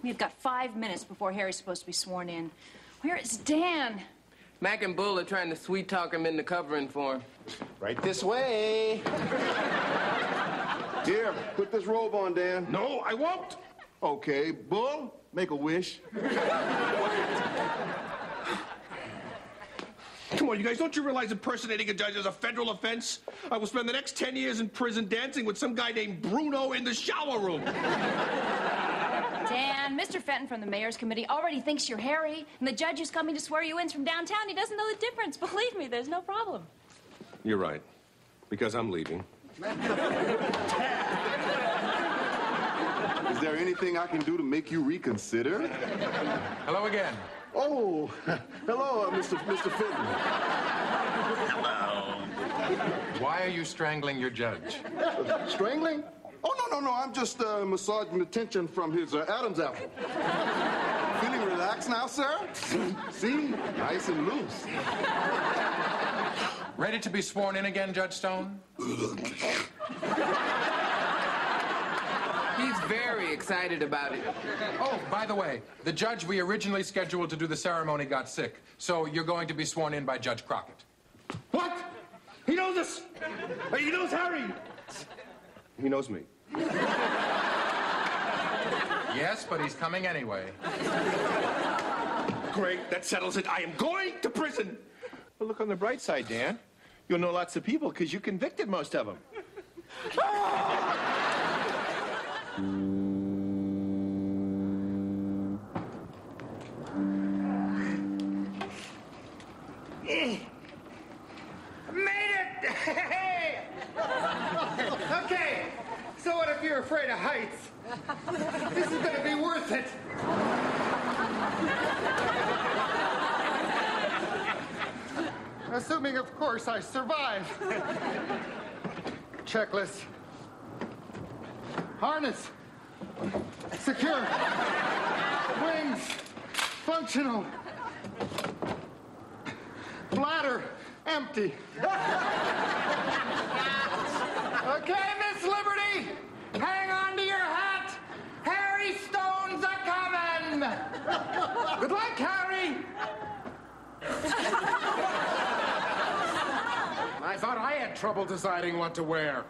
We've got 5 minutes before Harry's supposed to be sworn in. Where is Dan? Mac and Bull are trying to sweet-talk him into covering for him. Right this way. Here, put this robe on, Dan. No, I won't. Okay, Bull, make a wish. Come on, you guys, don't you realize impersonating a judge is a federal offense? I will spend the next 10 years in prison dancing with some guy named Bruno in the shower room. Dan, Mr. Fenton from the Mayor's Committee already thinks you're Harry, and the judge who's coming to swear you in from downtown, he doesn't know the difference. Believe me, there's no problem. You're right, because I'm leaving. Is there anything I can do to make you reconsider? Hello again. Oh, hello, Mr. Fenton. Hello. Why are you strangling your judge? Strangling? Oh, no. I'm just massaging the tension from his Adam's apple. Feeling relaxed now, sir? See? Nice and loose. Ready to be sworn in again, Judge Stone? He's very excited about it. Oh, by the way, the judge we originally scheduled to do the ceremony got sick, so you're going to be sworn in by Judge Crockett. What? He knows us. He knows Harry. He knows me. Yes, but he's coming anyway. Great, that settles it. I am going to prison. Well, look on the bright side, Dan. You'll know lots of people because you convicted most of them. Made it! Hey! Okay, so what if you're afraid of heights? This is gonna be worth it. Assuming, of course, I survive. Checklist. Harness. Secure. Wings. Functional. Bladder. Empty. Okay, Miss Liberty. Hang on to your hat. Harry Stone's a-comin'. Good luck, Harry. I thought I had trouble deciding what to wear.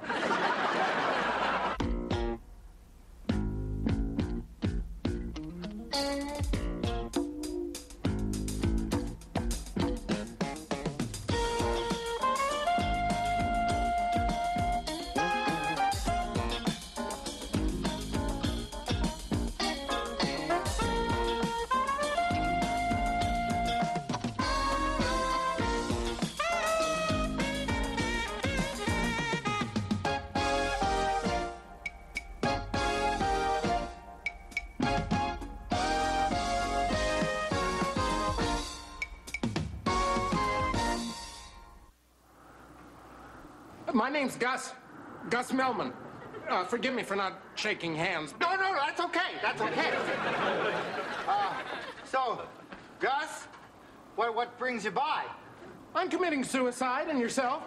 My name's Gus. Gus Melman. Forgive me for not shaking hands. No, that's okay. That's okay. So, Gus, what brings you by? I'm committing suicide, and yourself?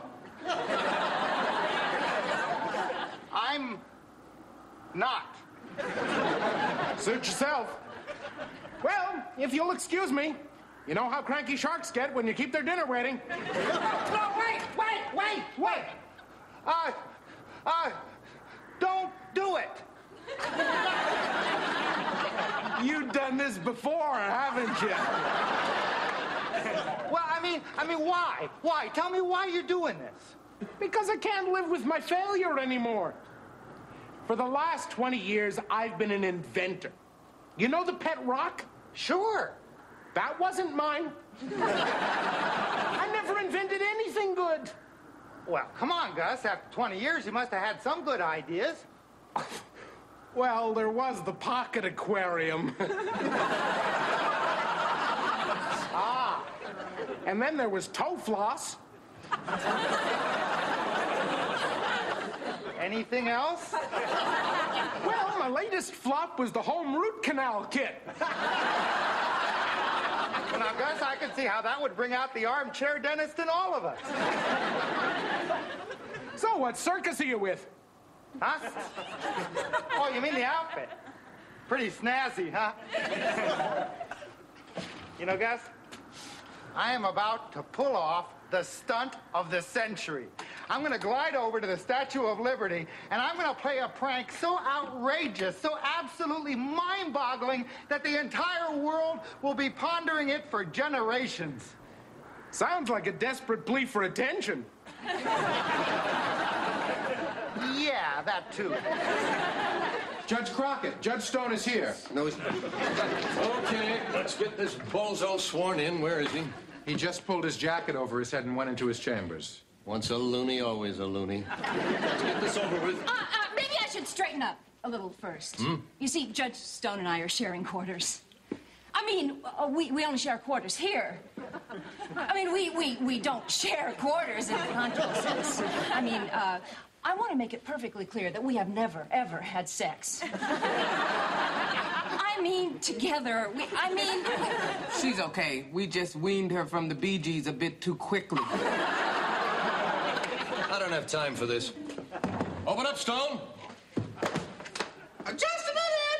I'm not. Suit yourself. Well, if you'll excuse me, you know how cranky sharks get when you keep their dinner waiting. No, wait! Don't do it. You've done this before, haven't you? Well, I mean, why? Why? Tell me why you're doing this. Because I can't live with my failure anymore. For the last 20 years, I've been an inventor. You know the pet rock? Sure. That wasn't mine. I never invented anything good. Well, come on, Gus. After 20 years, you must have had some good ideas. Well, there was the pocket aquarium. Ah. And then there was toe floss. Anything else? Well, my latest flop was the home root canal kit. Well, now, Gus, I can see how that would bring out the armchair dentist in all of us. So, what circus are you with? Huh? Oh, you mean the outfit? Pretty snazzy, huh? You know, Gus, I am about to pull off the stunt of the century. I'm going to glide over to the Statue of Liberty, and I'm going to play a prank so outrageous, so absolutely mind-boggling, that the entire world will be pondering it for generations. Sounds like a desperate plea for attention. Yeah, that too. Judge Crockett, Judge Stone is here. No, he's... Okay, let's get this bozo sworn in. Where is he? He just pulled his jacket over his head and went into his chambers. Once a loony, always a loony. Let's get this over with. Maybe I should straighten up a little first. You see, Judge Stone and I are sharing quarters. I mean, we only share quarters here. I mean, we don't share quarters in the conjugal sense. I mean, I want to make it perfectly clear that we have never, ever had sex. I mean, together. She's okay. We just weaned her from the Bee Gees a bit too quickly. I don't have time for this. Open up, Stone. Just a minute!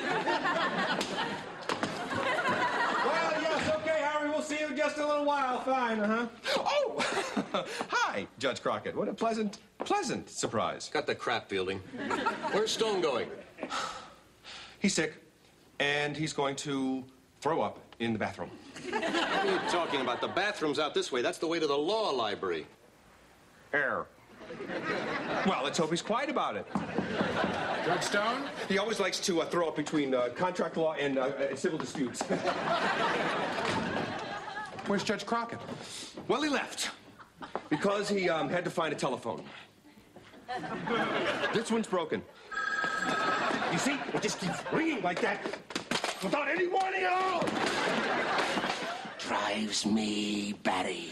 Well, yes, okay, Harry. We'll see you in just a little while. Fine, Oh! Hi, Judge Crockett. What a pleasant surprise. Got the crap, Fielding. Where's Stone going? He's sick, and he's going to throw up in the bathroom. What are you talking about? The bathroom's out this way. That's the way to the law library. Error. Well, let's hope he's quiet about it. Judge Stone? He always likes to throw up between contract law and civil disputes. Where's Judge Crockett? Well, he left because he had to find a telephone. This one's broken. You see, it just keeps ringing like that without any warning at all. Drives me batty.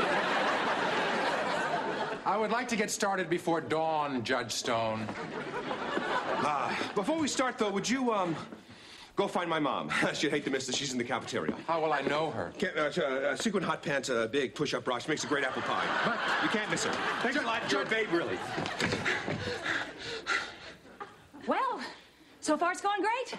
I would like to get started before dawn, Judge Stone. Before we start, though, would you go find my mom? She'd hate to miss this. She's in the cafeteria. How will I know her? Sequin hot pants, a big push-up bra. She makes a great apple pie. But you can't miss her. Thanks a lot, You're a babe, really. Well, so far it's going great.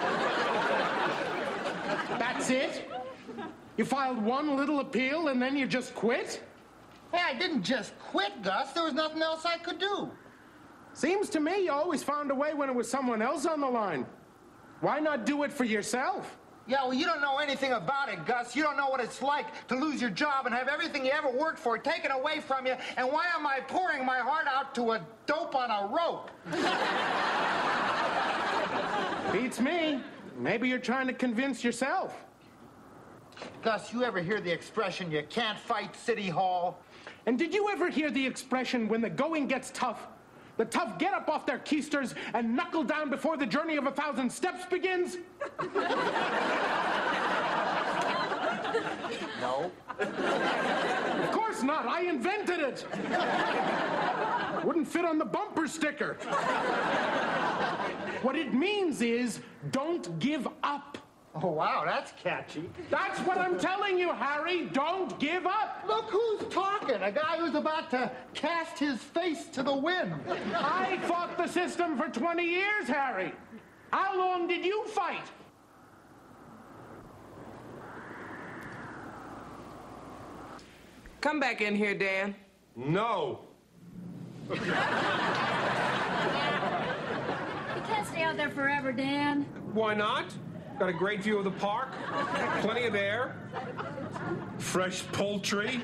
That's it? You filed one little appeal and then you just quit? Hey, I didn't just quit, Gus. There was nothing else I could do. Seems to me you always found a way when it was someone else on the line. Why not do it for yourself? Yeah, well, you don't know anything about it, Gus. You don't know what it's like to lose your job and have everything you ever worked for taken away from you. And why am I pouring my heart out to a dope on a rope? Beats me. Maybe you're trying to convince yourself. Gus, you ever hear the expression, you can't fight City Hall? And did you ever hear the expression, when the going gets tough, the tough get up off their keisters and knuckle down before the journey of 1,000 steps begins? No. Of course not. I invented it. Wouldn't fit on the bumper sticker. What it means is, don't give up. Oh, wow, that's catchy. That's what I'm telling you, Harry. Don't give up. Look who's talking. A guy who's about to cast his face to the wind. I fought the system for 20 years, Harry. How long did you fight? Come back in here, Dan. No. You can't stay out there forever, Dan. Why not? Got a great view of the park, plenty of air, fresh poultry.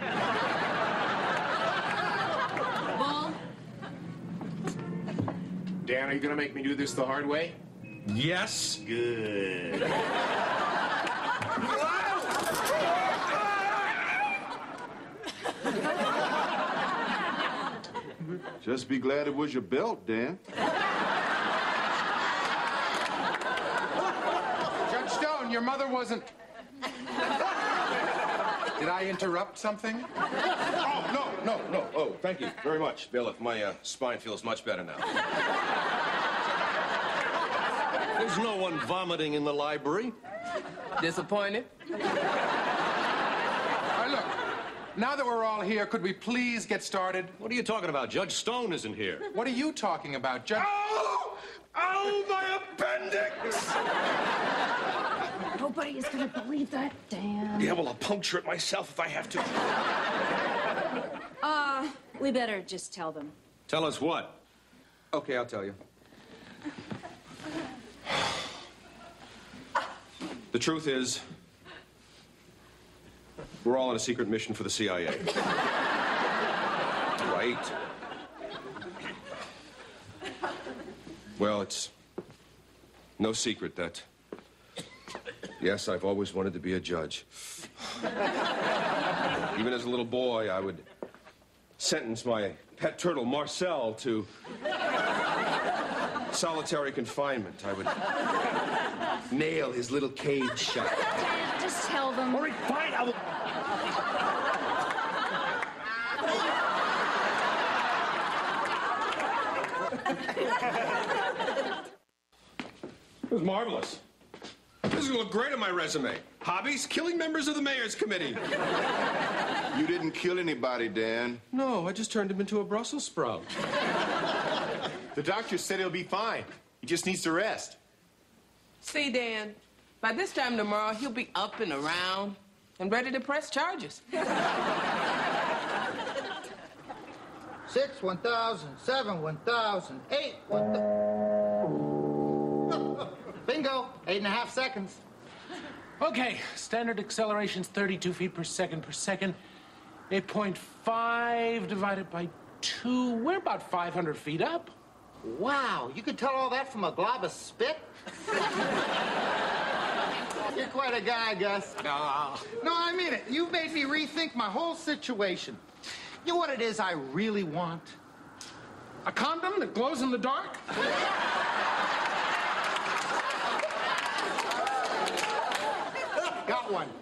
Bull? Dan, are you going to make me do this the hard way? Yes. Good. Just be glad it was your belt, Dan. Judge Stone, your mother wasn't... Did I interrupt something? Oh, no. Oh, thank you very much, Bailiff. My spine feels much better now. There's no one vomiting in the library. Disappointed? All right, look. Now that we're all here, could we please get started? What are you talking about? Judge Stone isn't here. What are you talking about, Judge... Oh! Oh, my appendix! Nobody is gonna believe that, Dan. Yeah, well, I'll puncture it myself if I have to. We better just tell them. Tell us what? Okay, I'll tell you. The truth is, we're all on a secret mission for the CIA. Right? Well, it's no secret that, yes, I've always wanted to be a judge. Even as a little boy, I would sentence my pet turtle, Marcel, to solitary confinement. I would nail his little cage shut. Dan, just tell them. All right, fine, I will... It was marvelous. This is gonna look great on my resume. Hobbies? Killing members of the mayor's committee. You didn't kill anybody, Dan. No, I just turned him into a Brussels sprout. The doctor said he'll be fine. He just needs to rest. See, Dan, by this time tomorrow, he'll be up and around and ready to press charges. 6, 1,000, 7, 1,000, 8, 1,000. Bingo, 8.5 seconds. Okay, standard acceleration's 32 feet per second. 8.5 divided by 2. We're about 500 feet up. Wow, you could tell all that from a glob of spit? You're quite a guy, Gus. No, I mean it. You've made me rethink my whole situation. You know what it is I really want? A condom that glows in the dark? Got one.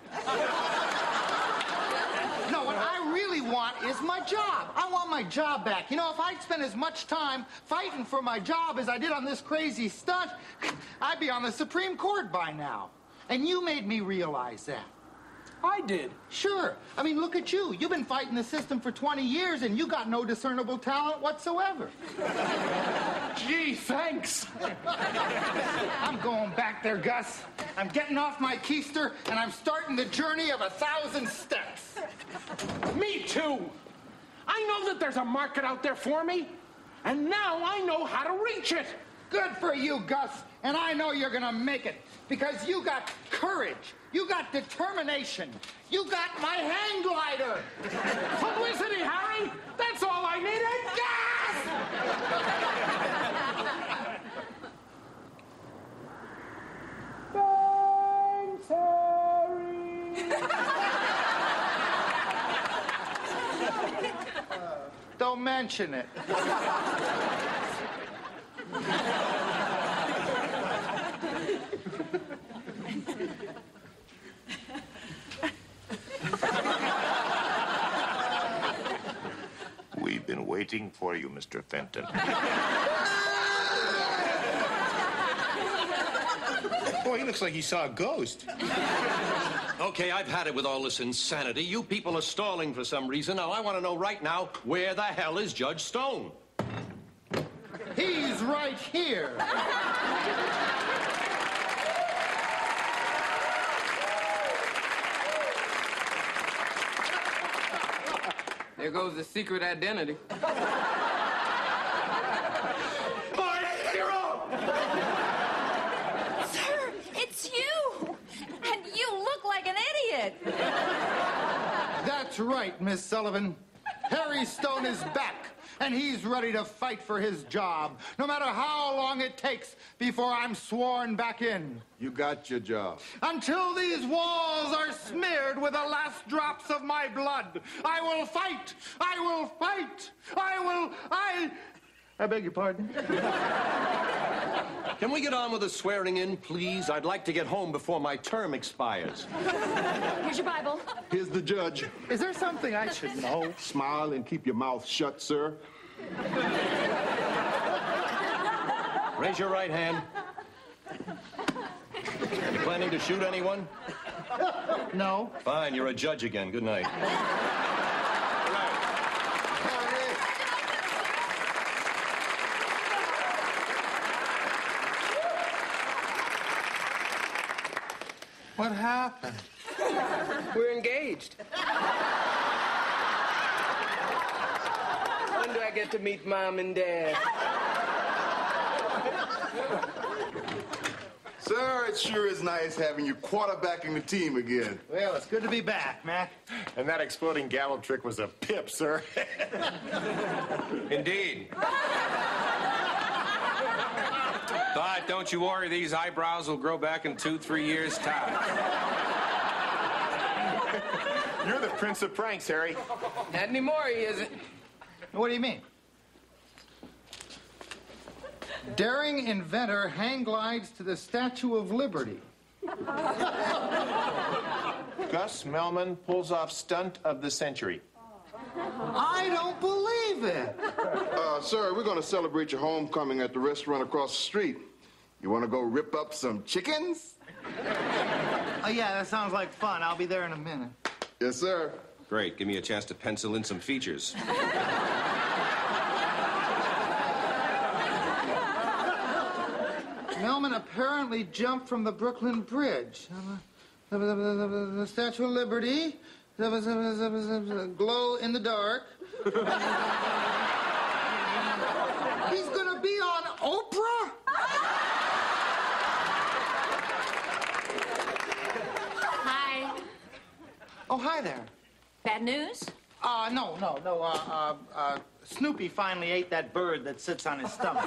No, what I really want is my job. I want my job back. You know, if I'd spent as much time fighting for my job as I did on this crazy stunt, I'd be on the Supreme Court by now. And you made me realize that. I did. Sure. I mean, look at you. You've been fighting the system for 20 years, and you got no discernible talent whatsoever. Gee, thanks. I'm going back there, Gus. I'm getting off my keister, and I'm starting the journey of 1,000 steps. Me too. I know that there's a market out there for me, and now I know how to reach it. Good for you, Gus. And I know you're gonna make it, because you got courage. You got determination. You got my hang glider. Publicity, Harry. That's all I needed. Thanks, Harry. Don't mention it. We've been waiting for you, Mr. Fenton. Boy, he looks like he saw a ghost. Okay, I've had it with all this insanity. You people are stalling for some reason. Now, I want to know right now, where the hell is Judge Stone? He's right here. There goes the secret identity. My hero! Sir, it's you! And you look like an idiot! That's right, Miss Sullivan. Harry Stone is back, and he's ready to fight for his job, no matter how long it takes before I'm sworn back in. You got your job. Until these walls are smeared with the last drops of my blood, I will fight! I will fight! I beg your pardon? Can we get on with the swearing in, please? I'd like to get home before my term expires. Here's your Bible. Here's the judge. Is there something I should know? Smile and keep your mouth shut, sir. Raise your right hand. You planning to shoot anyone? No. Fine, you're a judge again. Good night. What happened? We're engaged. When do I get to meet Mom and Dad? Sir, it sure is nice having you quarterbacking the team again. Well, it's good to be back, Mac. And that exploding gavel trick was a pip, sir. Indeed. But don't you worry, these eyebrows will grow back in 2-3 years' time. You're the prince of pranks, Harry. Not anymore, he isn't. What do you mean? Daring inventor hang glides to the Statue of Liberty. Gus Melman pulls off stunt of the century. I don't believe it. Sir, we're going to celebrate your homecoming at the restaurant across the street. You want to go rip up some chickens? Oh, yeah, that sounds like fun. I'll be there in a minute. Yes, sir. Great. Give me a chance to pencil in some features. Melman apparently jumped from the Brooklyn Bridge. The Statue of Liberty. Glow in the dark. He's gonna be on Oprah? Hi. Oh, hi there. Bad news? No. Snoopy finally ate that bird that sits on his stomach.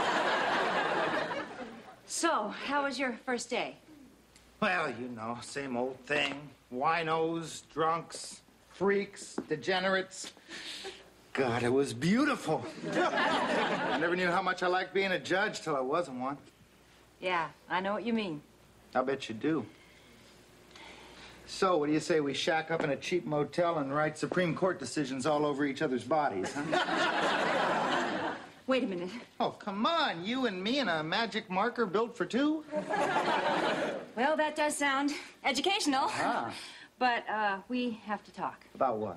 So, how was your first day? Well, you know, same old thing. Winos, drunks, freaks, degenerates. God, it was beautiful. I never knew how much I liked being a judge till I wasn't one. Yeah, I know what you mean. I bet you do. So, what do you say we shack up in a cheap motel and write Supreme Court decisions all over each other's bodies, huh? Wait a minute. Oh, come on. You and me and a magic marker built for two? Well, that does sound educational. Ah. But, we have to talk. About what?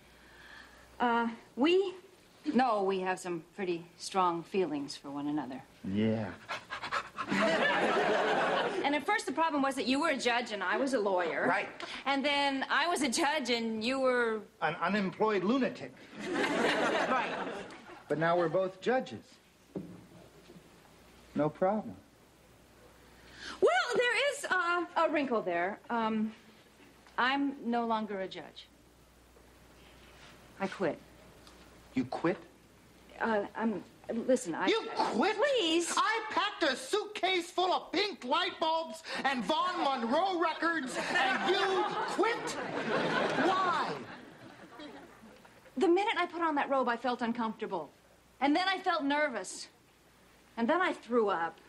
We know we have some pretty strong feelings for one another. Yeah. And at first the problem was that you were a judge and I was a lawyer. Right. And then I was a judge and you were... An unemployed lunatic. Right. But now we're both judges. No problem. Well, there is a wrinkle there. I'm no longer a judge. I quit. You quit? Listen, You quit? Please. I packed a suitcase full of pink light bulbs and Vaughn Monroe records, and you quit? Why? The minute I put on that robe, I felt uncomfortable. And then I felt nervous. And then I threw up.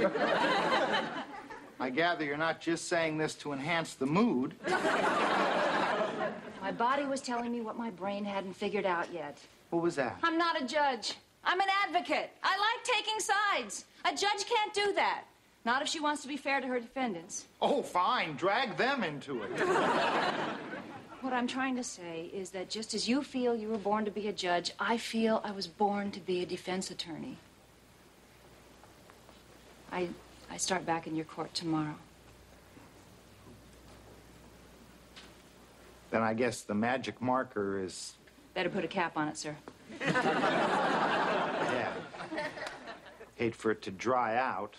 I gather you're not just saying this to enhance the mood. My body was telling me what my brain hadn't figured out yet. What was that? I'm not a judge. I'm an advocate. I like taking sides. A judge can't do that. Not if she wants to be fair to her defendants. Oh, fine. Drag them into it. What I'm trying to say is that just as you feel you were born to be a judge, I feel I was born to be a defense attorney. I start back in your court tomorrow. Then I guess the magic marker is... Better put a cap on it, sir. Yeah. Hate for it to dry out.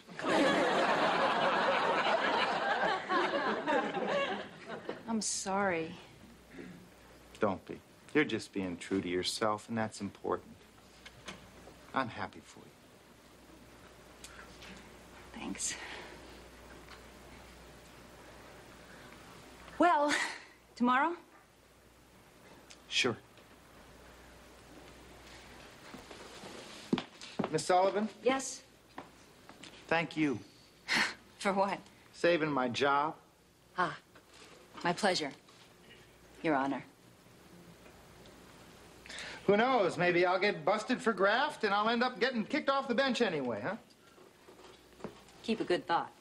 I'm sorry. Don't be. You're just being true to yourself, and that's important. I'm happy for you. Thanks. Well, tomorrow? Sure. Miss Sullivan, Yes. thank you. For what? Saving my job. Ah, my pleasure. Your Honor. Who knows? Maybe I'll get busted for graft and I'll end up getting kicked off the bench anyway, huh? Keep a good thought.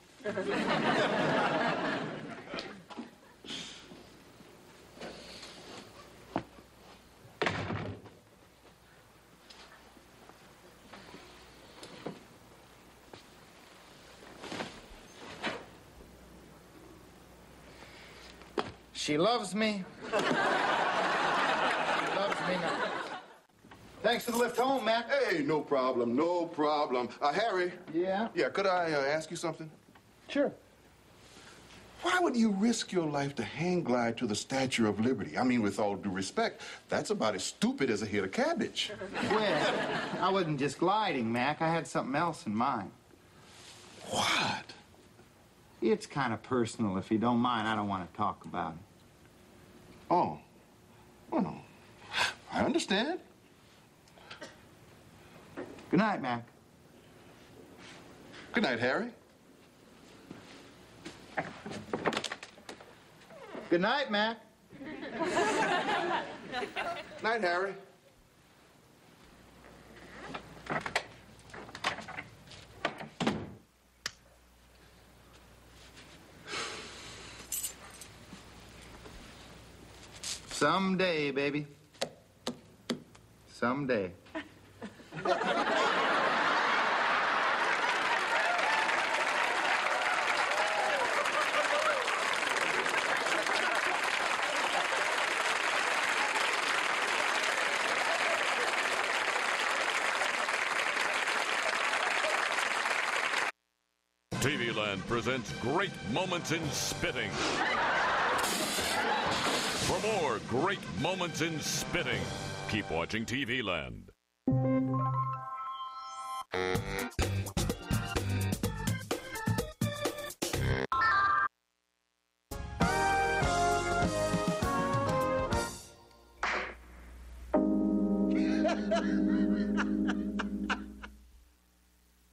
She loves me. She loves me now. Thanks for the lift home, Mac. Hey, no problem, no problem. Harry. Yeah? Yeah, could I ask you something? Sure. Why would you risk your life to hang glide to the Statue of Liberty? I mean, with all due respect, that's about as stupid as a head of cabbage. Well, I wasn't just gliding, Mac. I had something else in mind. What? It's kind of personal. If you don't mind, I don't want to talk about it. Oh. Oh, no. I understand. Good night, Mac. Good night, Harry. Good night, Mac. Night, Harry. Someday, baby. Someday. TV Land presents Great Moments in Spitting. For more great moments in spitting, keep watching TV Land.